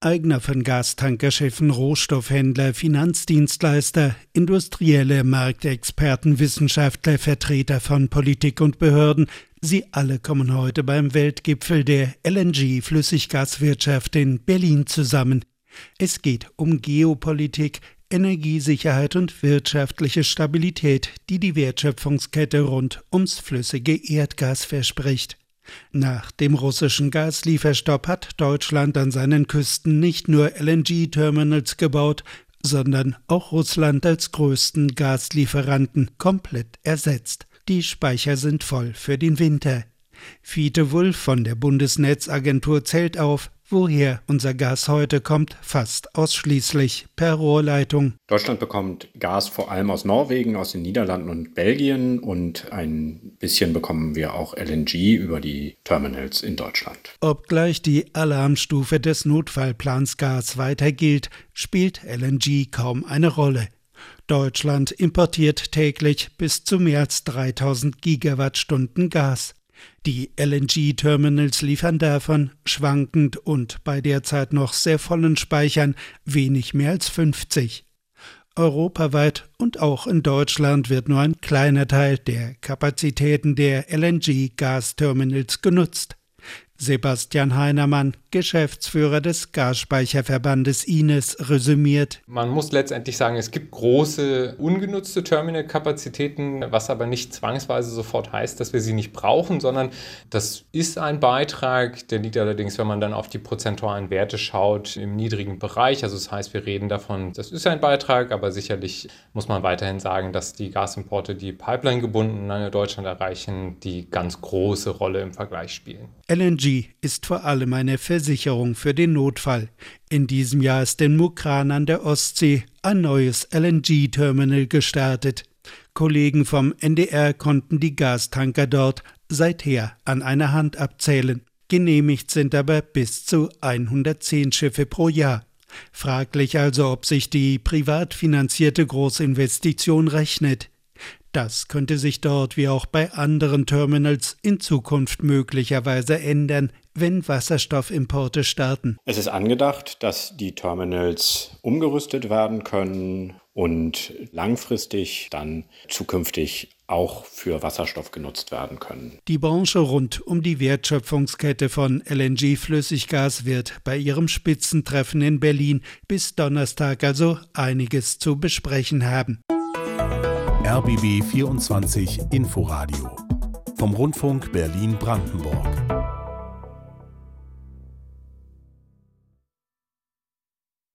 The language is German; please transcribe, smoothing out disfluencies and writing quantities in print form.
Eigner von Gastankerschiffen, Rohstoffhändler, Finanzdienstleister, Industrielle, Marktexperten, Wissenschaftler, Vertreter von Politik und Behörden, sie alle kommen heute beim Weltgipfel der LNG-Flüssiggaswirtschaft in Berlin zusammen. Es geht um Geopolitik, Energiesicherheit und wirtschaftliche Stabilität, die die Wertschöpfungskette rund ums flüssige Erdgas verspricht. Nach dem russischen Gaslieferstopp hat Deutschland an seinen Küsten nicht nur LNG-Terminals gebaut, sondern auch Russland als größten Gaslieferanten komplett ersetzt. Die Speicher sind voll für den Winter. Fiete Wulff von der Bundesnetzagentur zählt auf, woher unser Gas heute kommt, fast ausschließlich per Rohrleitung. Deutschland bekommt Gas vor allem aus Norwegen, aus den Niederlanden und Belgien und ein bisschen bekommen wir auch LNG über die Terminals in Deutschland. Obgleich die Alarmstufe des Notfallplans Gas weiter gilt, spielt LNG kaum eine Rolle. Deutschland importiert täglich bis zu mehr als 3000 Gigawattstunden Gas. Die LNG-Terminals liefern davon, schwankend und bei derzeit noch sehr vollen Speichern, wenig mehr als 50. Europaweit und auch in Deutschland wird nur ein kleiner Teil der Kapazitäten der LNG-Gasterminals genutzt. Sebastian Heinermann, Geschäftsführer des Gasspeicherverbandes Ines, resümiert: Man muss letztendlich sagen, es gibt große ungenutzte Terminalkapazitäten, was aber nicht zwangsweise sofort heißt, dass wir sie nicht brauchen, sondern das ist ein Beitrag, der liegt allerdings, wenn man dann auf die prozentualen Werte schaut, im niedrigen Bereich. Also das heißt, wir reden davon, das ist ein Beitrag, aber sicherlich muss man weiterhin sagen, dass die Gasimporte, die Pipeline gebunden in Deutschland erreichen, die ganz große Rolle im Vergleich spielen. LNG ist vor allem eine Versicherung für den Notfall. In diesem Jahr ist in Mukran an der Ostsee ein neues LNG-Terminal gestartet. Kollegen vom NDR konnten die Gastanker dort seither an einer Hand abzählen. Genehmigt sind aber bis zu 110 Schiffe pro Jahr. Fraglich also, ob sich die privat finanzierte Großinvestition rechnet. Das könnte sich dort wie auch bei anderen Terminals in Zukunft möglicherweise ändern, wenn Wasserstoffimporte starten. Es ist angedacht, dass die Terminals umgerüstet werden können und langfristig dann zukünftig auch für Wasserstoff genutzt werden können. Die Branche rund um die Wertschöpfungskette von LNG-Flüssiggas wird bei ihrem Spitzentreffen in Berlin bis Donnerstag also einiges zu besprechen haben. RBB 24 Inforadio vom Rundfunk Berlin-Brandenburg.